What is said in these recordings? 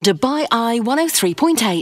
Dubai Eye 103.8.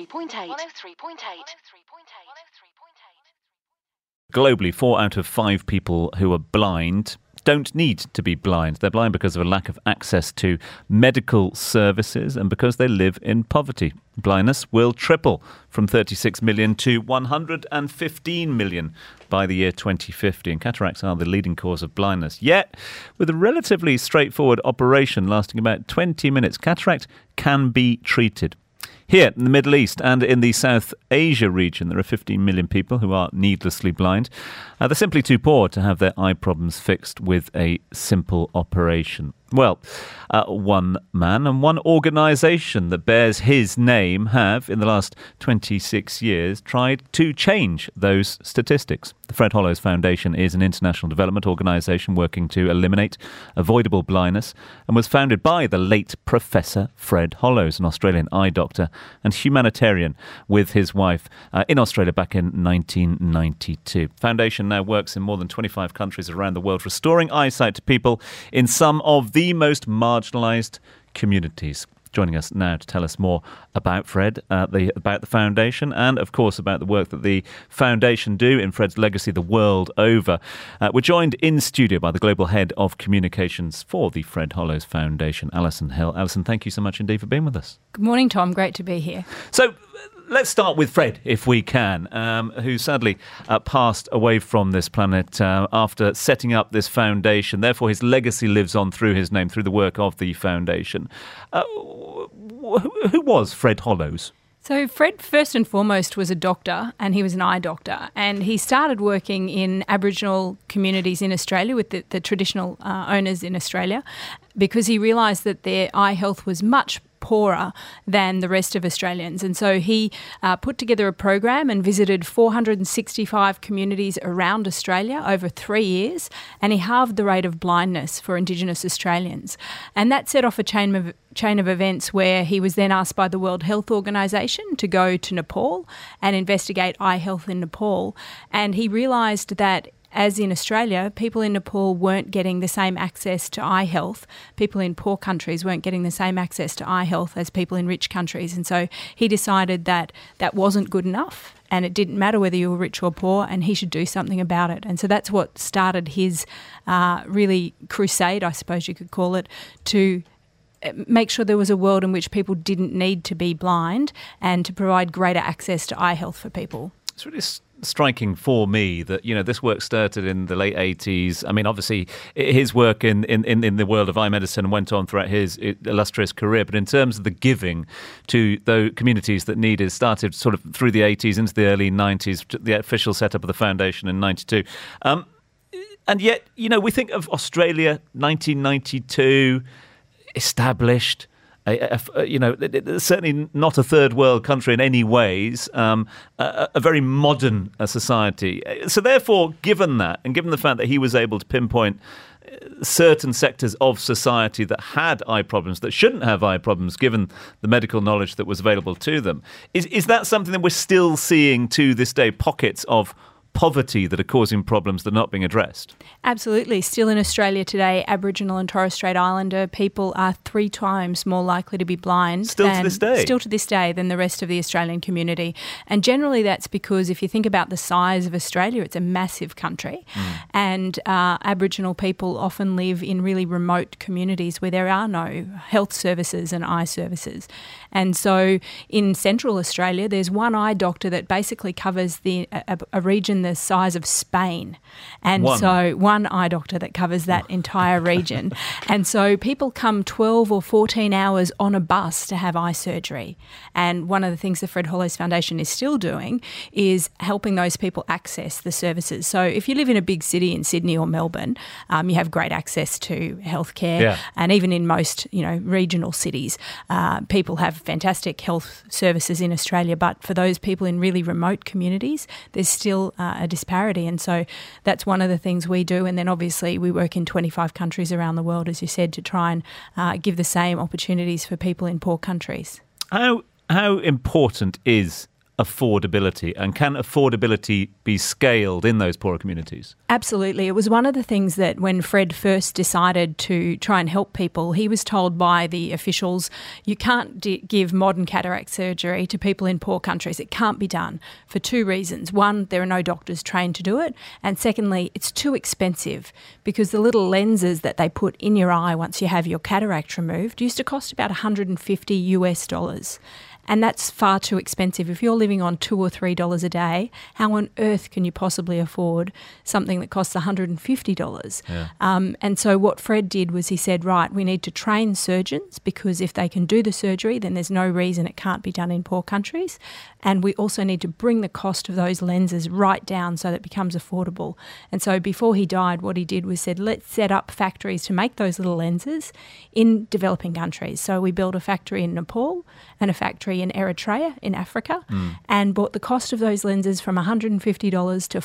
Globally, 4 out of 5 people who are blind don't need to be blind. They're blind because of a lack of access to medical services and because they live in poverty. Blindness will triple from 36 million to 115 million by the year 2050. And cataracts are the leading cause of blindness. Yet, with a relatively straightforward operation lasting about 20 minutes, cataract can be treated. Here in the Middle East and in the South Asia region, there are 15 million people who are needlessly blind. They're simply too poor to have their eye problems fixed with a simple operation. Well, one man and one organisation that bears his name have, in the last 26 years, tried to change those statistics. The Fred Hollows Foundation is an international development organisation working to eliminate avoidable blindness and was founded by the late Professor Fred Hollows, an Australian eye doctor and humanitarian with his wife in Australia back in 1992. The foundation now works in more than 25 countries around the world, restoring eyesight to people in some of the most marginalised communities. Joining us now to tell us more about Fred, about the foundation, and of course about the work that the foundation do in Fred's legacy the world over. We're joined in studio by the global head of communications for the Fred Hollows Foundation, Alison Hill. Alison, thank you so much indeed for being with us. Good morning, Tom. Great to be here. So, let's start with Fred, if we can, who sadly passed away from this planet after setting up this foundation. Therefore, his legacy lives on through his name, through the work of the foundation. Who was Fred Hollows? So Fred, first and foremost, was a doctor, and he was an eye doctor. And he started working in Aboriginal communities in Australia with the traditional owners in Australia because he realised that their eye health was much poorer than the rest of Australians. And so he put together a program and visited 465 communities around Australia over 3 years, and he halved the rate of blindness for Indigenous Australians. And that set off a chain of events where he was then asked by the World Health Organization to go to Nepal and investigate eye health in Nepal. And he realised that as in Australia, people in Nepal weren't getting the same access to eye health. People in poor countries weren't getting the same access to eye health as people in rich countries. And so he decided that that wasn't good enough and it didn't matter whether you were rich or poor and he should do something about it. And so that's what started his really crusade, I suppose you could call it, to make sure there was a world in which people didn't need to be blind and to provide greater access to eye health for people. It's really striking for me that, you know, this work started in the late 80s. I mean, obviously, his work in the world of eye medicine went on throughout his illustrious career. But in terms of the giving to the communities that needed, started sort of through the 80s into the early 90s, the official setup of the foundation in 92. And yet, you know, we think of Australia, 1992, established. Certainly not a third world country in any ways, a very modern society. So therefore, given that, and given the fact that he was able to pinpoint certain sectors of society that had eye problems, that shouldn't have eye problems, given the medical knowledge that was available to them, is that something that we're still seeing to this day, pockets of poverty that are causing problems that are not being addressed? Absolutely. Still in Australia today, Aboriginal and Torres Strait Islander people are 3 times more likely to be blind. Still to this day than the rest of the Australian community. And generally that's because if you think about the size of Australia, it's a massive country. And Aboriginal people often live in really remote communities where there are no health services and eye services. And so in central Australia, there's one eye doctor that basically covers a region the size of Spain. And so one eye doctor that covers that entire region. And so people come 12 or 14 hours on a bus to have eye surgery. And one of the things the Fred Hollows Foundation is still doing is helping those people access the services. So if you live in a big city in Sydney or Melbourne, you have great access to healthcare. Yeah. And even in most, regional cities, people have fantastic health services in Australia. But for those people in really remote communities, there's still a disparity. And so that's one of the things we do. And then obviously we work in 25 countries around the world, as you said, to try and give the same opportunities for people in poor countries. How important is affordability, and can affordability be scaled in those poorer communities? Absolutely. It was one of the things that when Fred first decided to try and help people, he was told by the officials, you can't give modern cataract surgery to people in poor countries. It can't be done for two reasons. One, there are no doctors trained to do it. And secondly, it's too expensive because the little lenses that they put in your eye once you have your cataract removed used to cost about $150. And that's far too expensive. If you're living on $2 or $3 a day, how on earth can you possibly afford something that costs $150? Yeah. And so what Fred did was he said, right, we need to train surgeons because if they can do the surgery, then there's no reason it can't be done in poor countries. And we also need to bring the cost of those lenses right down so that it becomes affordable. And so before he died, what he did was said, let's set up factories to make those little lenses in developing countries. So we built a factory in Nepal and a factory in Eritrea in Africa and brought the cost of those lenses from $150 to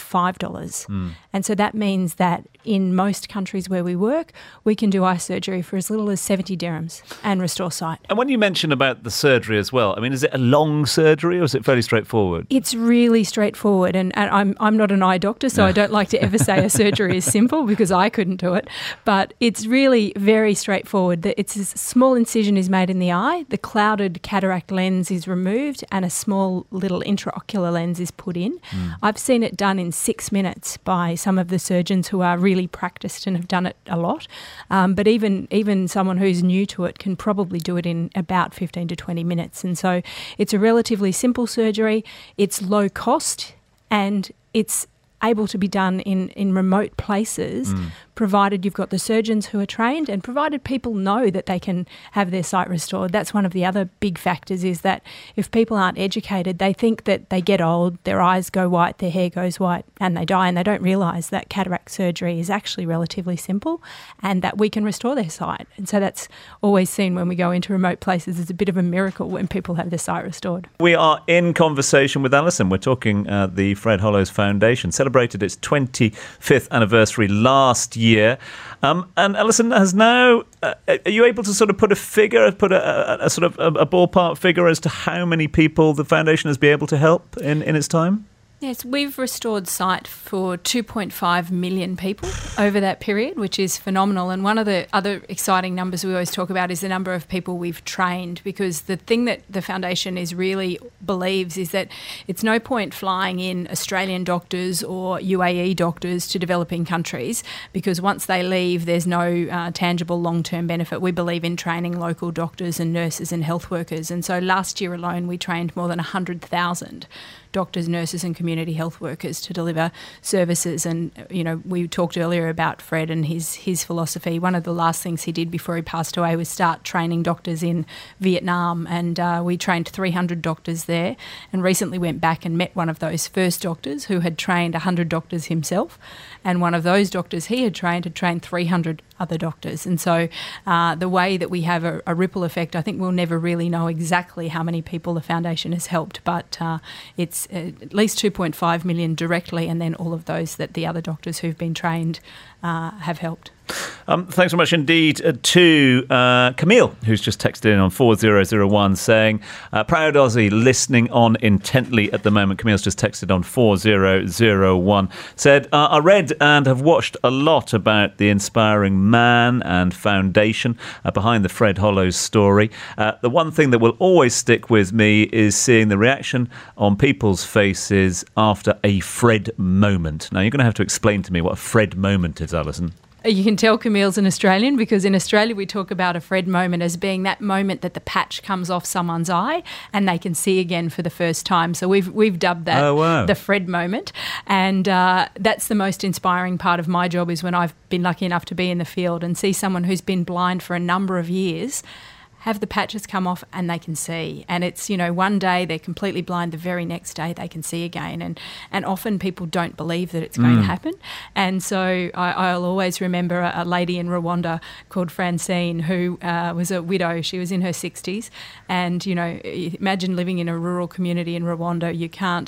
$5. And so that means that in most countries where we work, we can do eye surgery for as little as 70 dirhams and restore sight. And when you mention about the surgery as well, I mean, is it a long surgery or is it fairly straightforward? It's really straightforward, and I'm not an eye doctor, so I don't like to ever say a surgery is simple because I couldn't do it, but it's really very straightforward. It's a small incision is made in the eye, the clouded cataract lens is removed, and a small little intraocular lens is put in. I've seen it done in 6 minutes by some of the surgeons who are really practiced and have done it a lot, but even someone who's new to it can probably do it in about 15 to 20 minutes. And so it's a relatively simple surgery, it's low cost, and it's able to be done in remote places, provided you've got the surgeons who are trained and provided people know that they can have their sight restored. That's one of the other big factors, is that if people aren't educated, they think that they get old, their eyes go white, their hair goes white, and they die, and they don't realise that cataract surgery is actually relatively simple and that we can restore their sight. And so that's always seen when we go into remote places as a bit of a miracle when people have their sight restored. We are in conversation with Alison. We're talking the Fred Hollows Foundation celebrated its 25th anniversary last year. And Alison has now, are you able to sort of put a figure, put a sort of a ballpark figure as to how many people the foundation has been able to help in its time? Yes, we've restored sight for 2.5 million people over that period, which is phenomenal. And one of the other exciting numbers we always talk about is the number of people we've trained, because the thing that the foundation is really believes is that it's no point flying in Australian doctors or UAE doctors to developing countries, because once they leave, there's no tangible long-term benefit. We believe in training local doctors and nurses and health workers. And so last year alone, we trained more than 100,000 doctors, nurses and community health workers to deliver services. And, you know, we talked earlier about Fred and his philosophy. One of the last things he did before he passed away was start training doctors in Vietnam, and we trained 300 doctors there, and recently went back and met one of those first doctors who had trained 100 doctors himself, and one of those doctors he had trained 300 other doctors. And so the way that we have a ripple effect, I think we'll never really know exactly how many people the foundation has helped, but it's at least 2.5 million directly, and then all of those that the other doctors who've been trained have helped. Thanks very much indeed to Camille, who's just texted in on 4001 saying, proud Aussie, listening on intently at the moment. Camille's just texted on 4001, said, I read and have watched a lot about the inspiring man and foundation behind the Fred Hollows story. The one thing that will always stick with me is seeing the reaction on people's faces after a Fred moment. Now, you're going to have to explain to me what a Fred moment is, Alison. You can tell Camille's an Australian, because in Australia we talk about a Fred moment as being that moment that the patch comes off someone's eye and they can see again for the first time. So we've dubbed that the Fred moment. And that's the most inspiring part of my job, is when I've been lucky enough to be in the field and see someone who's been blind for a number of years have the patches come off and they can see. And it's, you know, one day they're completely blind, the very next day they can see again. And often people don't believe that it's going to happen. And so I'll always remember a lady in Rwanda called Francine, who was a widow. She was in her 60s. And, you know, imagine living in a rural community in Rwanda. You can't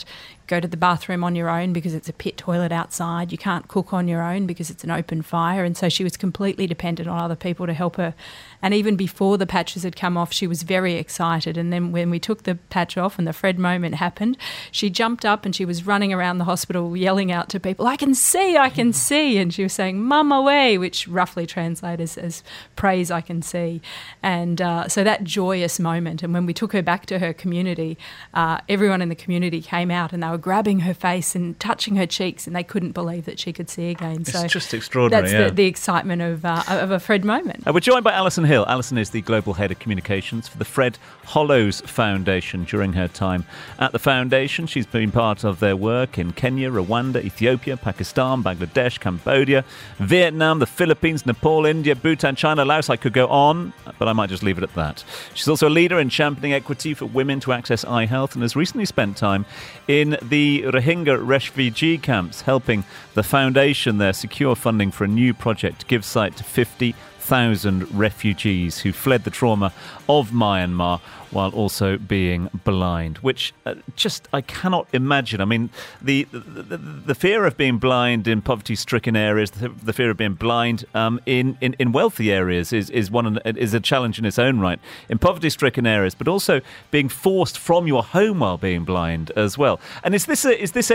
go to the bathroom on your own because it's a pit toilet outside. You can't cook on your own because it's an open fire. And so she was completely dependent on other people to help her. And even before the patches had come off, she was very excited. And then when we took the patch off and the Fred moment happened, she jumped up and she was running around the hospital yelling out to people, I can see. And she was saying, Mum away, which roughly translates as praise, I can see. And so that joyous moment. And when we took her back to her community, everyone in the community came out and they were grabbing her face and touching her cheeks, and they couldn't believe that she could see again. It's just extraordinary. That's the excitement of a Fred moment. We're joined by Alison Hill. Alison is the Global Head of Communications for the Fred Hollows Foundation. During her time at the foundation, she's been part of their work in Kenya, Rwanda, Ethiopia, Pakistan, Bangladesh, Cambodia, Vietnam, the Philippines, Nepal, India, Bhutan, China, Laos. I could go on, but I might just leave it at that. She's also a leader in championing equity for women to access eye health, and has recently spent time in the Rohingya refugee camps, helping the foundation there secure funding for a new project to give sight to 50,000 refugees who fled the trauma of Myanmar while also being blind, which I cannot imagine. I mean, the fear of being blind in poverty-stricken areas, the fear of being blind in wealthy areas is a challenge in its own right. In poverty-stricken areas, but also being forced from your home while being blind as well. And is this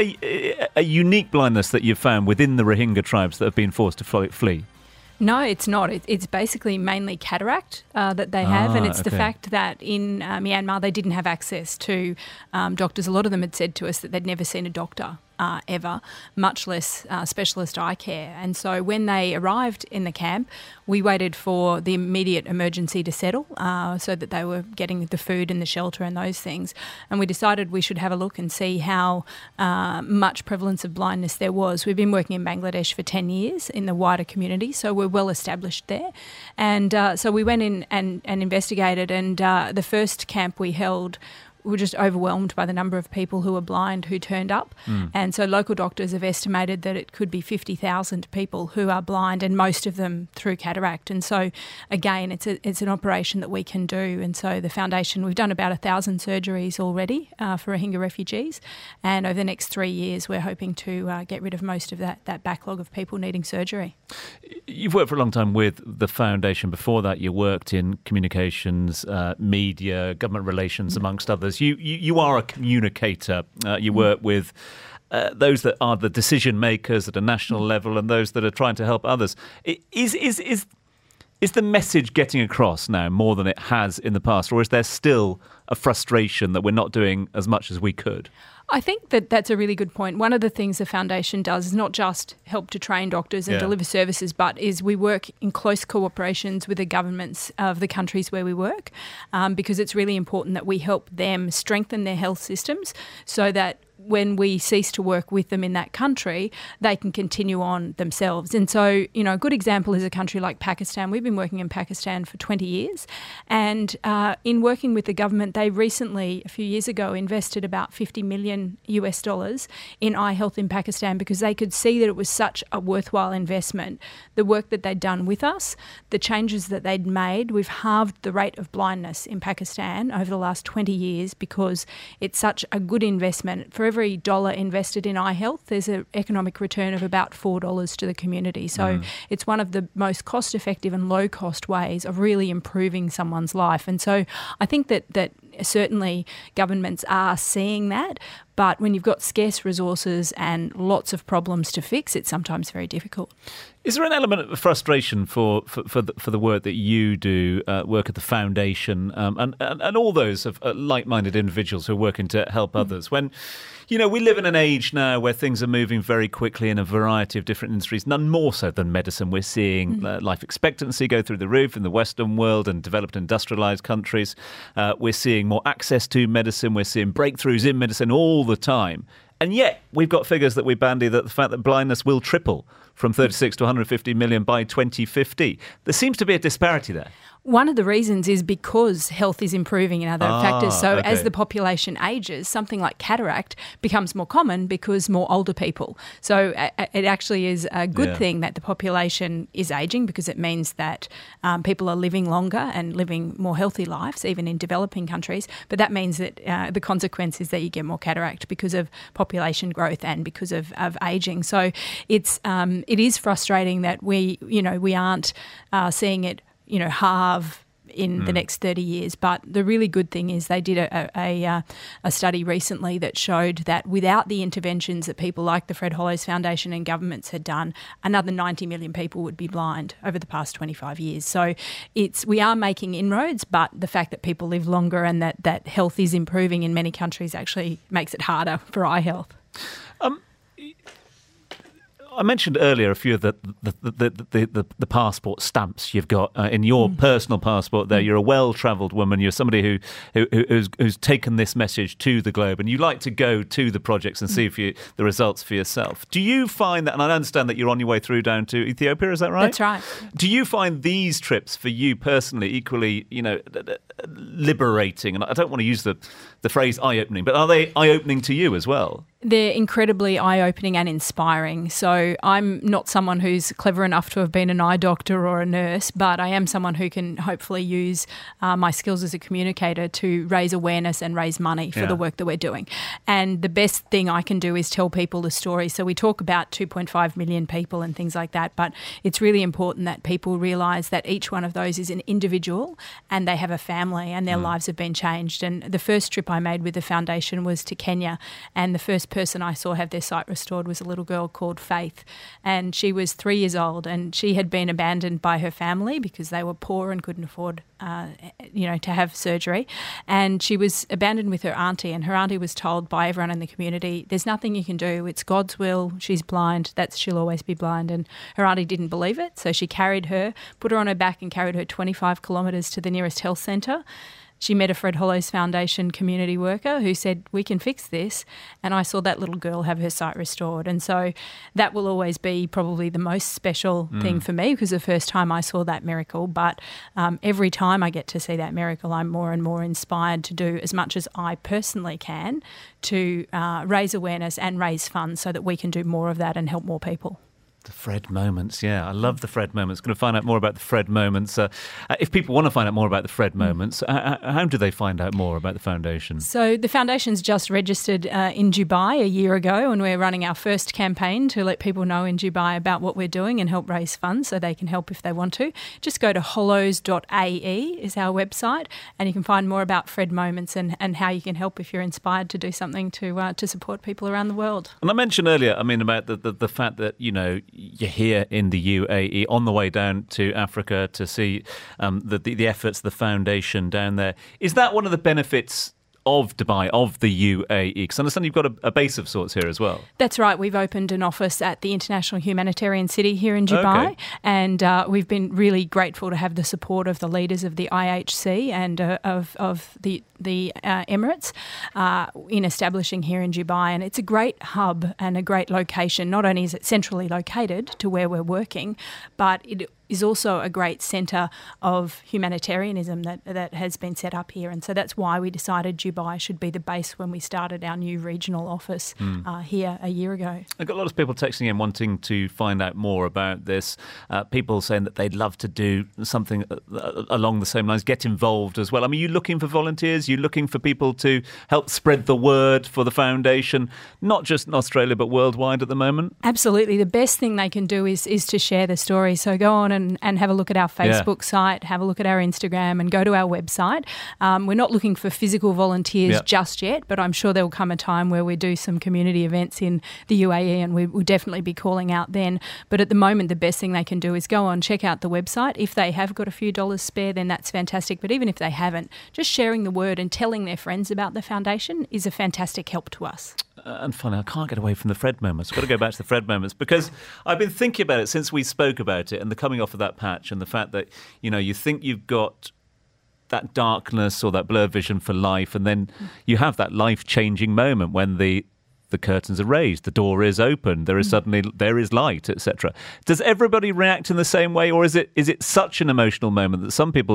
a unique blindness that you've found within the Rohingya tribes that have been forced to flee? No, it's not. It's basically mainly cataract that they have, and it's the fact that in Myanmar they didn't have access to doctors. A lot of them had said to us that they'd never seen a doctor ever, much less specialist eye care. And so when they arrived in the camp, we waited for the immediate emergency to settle so that they were getting the food and the shelter and those things. And we decided we should have a look and see how much prevalence of blindness there was. We've been working in Bangladesh for 10 years in the wider community, so we're well established there. And so we went in and investigated, and the first camp we held, we were just overwhelmed by the number of people who were blind who turned up. And so local doctors have estimated that it could be 50,000 people who are blind, and most of them through cataract. And so, again, it's an operation that we can do. And so the foundation, we've done about 1,000 surgeries already for Rohingya refugees. And over the next 3 years, we're hoping to get rid of most of that backlog of people needing surgery. You've worked for a long time with the foundation. Before that, you worked in communications, media, government relations, amongst others. You are a communicator. You work with those that are the decision makers at a national level and those that are trying to help others. Is the message getting across now more than it has in the past, or is there still a frustration that we're not doing as much as we could? I think that's a really good point. One of the things the foundation does is not just help to train doctors and deliver services, but is we work in close cooperations with the governments of the countries where we work, because it's really important that we help them strengthen their health systems so that when we cease to work with them in that country, they can continue on themselves. And so, a good example is a country like Pakistan. We've been working in Pakistan for 20 years. And in working with the government, they recently, a few years ago, invested about $50 million in eye health in Pakistan because they could see that it was such a worthwhile investment. The work that they'd done with us, the changes that they'd made, we've halved the rate of blindness in Pakistan over the last 20 years because it's such a good investment. For every dollar invested in eye health, there's an economic return of about $4 to the community. So it's one of the most cost-effective and low-cost ways of really improving someone's life. And so I think that certainly governments are seeing that, but when you've got scarce resources and lots of problems to fix, it's sometimes very difficult. Is there an element of frustration for the work that you do, work at the foundation, and all those of like-minded individuals who are working to help others? When, we live in an age now where things are moving very quickly in a variety of different industries, none more so than medicine. We're seeing life expectancy go through the roof in the Western world and developed industrialised countries. We're seeing more access to medicine. We're seeing breakthroughs in medicine all the time. And yet we've got figures that we bandy that the fact that blindness will triple from 36 to 150 million by 2050. There seems to be a disparity there. One of the reasons is because health is improving in other factors. So okay. as the population ages, something like cataract becomes more common because more older people. So it actually is a good thing that the population is aging, because it means that people are living longer and living more healthy lives, even in developing countries. But that means that the consequence is that you get more cataract because of population growth and because of aging. So it is frustrating that we aren't seeing it halve in the next 30 years. But the really good thing is they did a study recently that showed that without the interventions that people like the Fred Hollows Foundation and governments had done, another 90 million people would be blind over the past 25 years. So we are making inroads, but the fact that people live longer and that health is improving in many countries actually makes it harder for eye health. I mentioned earlier a few of the passport stamps you've got in your personal passport there. You're a well-travelled woman. You're somebody who's taken this message to the globe, and you like to go to the projects and see the results for yourself. Do you find that, and I understand that you're on your way through down to Ethiopia, is that right? That's right. Do you find these trips for you personally equally, liberating? And I don't want to use the phrase eye-opening, but are they eye-opening to you as well? They're incredibly eye-opening and inspiring. So I'm not someone who's clever enough to have been an eye doctor or a nurse, but I am someone who can hopefully use my skills as a communicator to raise awareness and raise money for the work that we're doing. And the best thing I can do is tell people the story. So we talk about 2.5 million people and things like that, but it's really important that people realise that each one of those is an individual and they have a family and their lives have been changed. And the first trip I made with the foundation was to Kenya, and the first person I saw have their sight restored was a little girl called Faith, and she was 3 years old, and she had been abandoned by her family because they were poor and couldn't afford to have surgery, and she was abandoned with her auntie, and her auntie was told by everyone in the community, there's nothing you can do, it's God's will, she's blind, she'll always be blind. And her auntie didn't believe it, so she carried her, put her on her back and carried her 25 kilometres to the nearest health centre. She met a Fred Hollows Foundation community worker who said, we can fix this. And I saw that little girl have her sight restored. And so that will always be probably the most special thing for me, because the first time I saw that miracle. But every time I get to see that miracle, I'm more and more inspired to do as much as I personally can to raise awareness and raise funds so that we can do more of that and help more people. The Fred Moments, I love the Fred Moments. Going to find out more about the Fred Moments. If people want to find out more about the Fred Moments, how do they find out more about the foundation? So the foundation's just registered in Dubai a year ago, and we're running our first campaign to let people know in Dubai about what we're doing and help raise funds so they can help if they want to. Just go to hollows.ae is our website, and you can find more about Fred Moments and how you can help if you're inspired to do something to support people around the world. And I mentioned earlier, about the fact that, you're here in the UAE on the way down to Africa to see the efforts of the foundation down there. Is that one of the benefits of Dubai, of the UAE? Because I understand you've got a base of sorts here as well. That's right. We've opened an office at the International Humanitarian City here in Dubai, and we've been really grateful to have the support of the leaders of the IHC and of the Emirates in establishing here in Dubai. And it's a great hub and a great location. Not only is it centrally located to where we're working, but it is also a great centre of humanitarianism that has been set up here. And so that's why we decided Dubai should be the base when we started our new regional office here a year ago. I've got a lot of people texting in wanting to find out more about this. People saying that they'd love to do something along the same lines, get involved as well. Are you looking for volunteers? Are you looking for people to help spread the word for the foundation, not just in Australia but worldwide at the moment? Absolutely. The best thing they can do is to share the story. So go on and have a look at our Facebook site, have a look at our Instagram, and go to our website. We're not looking for physical volunteers just yet, but I'm sure there will come a time where we do some community events in the UAE, and we will definitely be calling out then. But at the moment, the best thing they can do is go on, check out the website. If they have got a few dollars spare, then that's fantastic. But even if they haven't, just sharing the word and telling their friends about the foundation is a fantastic help to us. And funny, I can't get away from the Fred Moments. I've got to go back to the Fred Moments because I've been thinking about it since we spoke about it and the coming off of that patch and the fact that, you think you've got that darkness or that blurred vision for life, and then you have that life-changing moment when the curtains are raised, the door is open, there is light, etc. Does everybody react in the same way, or is it such an emotional moment that some people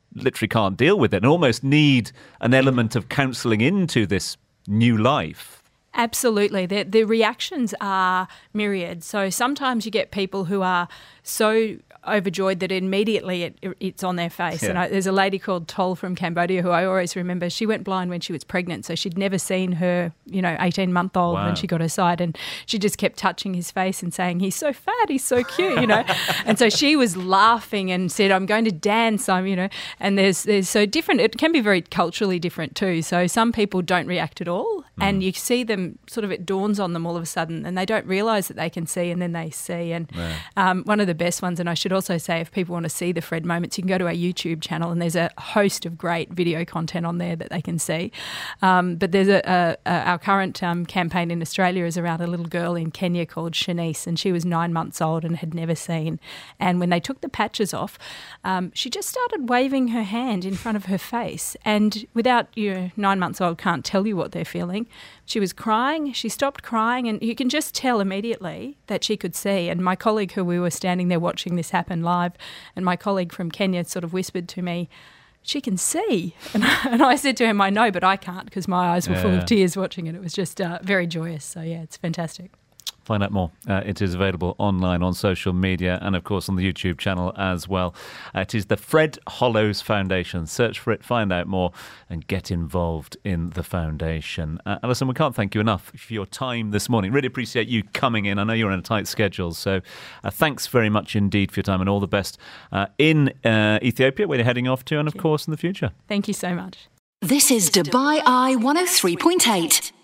literally can't deal with it and almost need an element of counselling into this new life. Absolutely. The reactions are myriad. So sometimes you get people who are so overjoyed that immediately it's on their face. Yeah. And there's a lady called Tol from Cambodia who I always remember. She went blind when she was pregnant, so she'd never seen her, 18-month-old when she got her sight, and she just kept touching his face and saying, "He's so fat, he's so cute," And so she was laughing and said, "I'm going to dance," and there's so different. It can be very culturally different too. So some people don't react at all, and you see them sort of, it dawns on them all of a sudden, and they don't realise that they can see, and then they see. And one of the best ones, and I should also say, if people want to see the Fred moments, you can go to our YouTube channel, and there's a host of great video content on there that they can see. But there's our current campaign in Australia is around a little girl in Kenya called Shanice, and she was 9 months old and had never seen. And when they took the patches off, she just started waving her hand in front of her face, and without 9 months old can't tell you what they're feeling. She was crying, she stopped crying, and you can just tell immediately that she could see. And my colleague, who we were standing there watching this happen live, and my colleague from Kenya sort of whispered to me, "She can see." And I said to him, "I know, but I can't," because my eyes were full of tears watching it. It was just very joyous. So, it's fantastic. Find out more. It is available online on social media and, of course, on the YouTube channel as well. It is the Fred Hollows Foundation. Search for it, find out more, and get involved in the foundation. Alison, we can't thank you enough for your time this morning. Really appreciate you coming in. I know you're on a tight schedule, so thanks very much indeed for your time, and all the best in Ethiopia, where you're heading off to, and, of course, in the future. Thank you so much. This is Dubai Eye 103.8.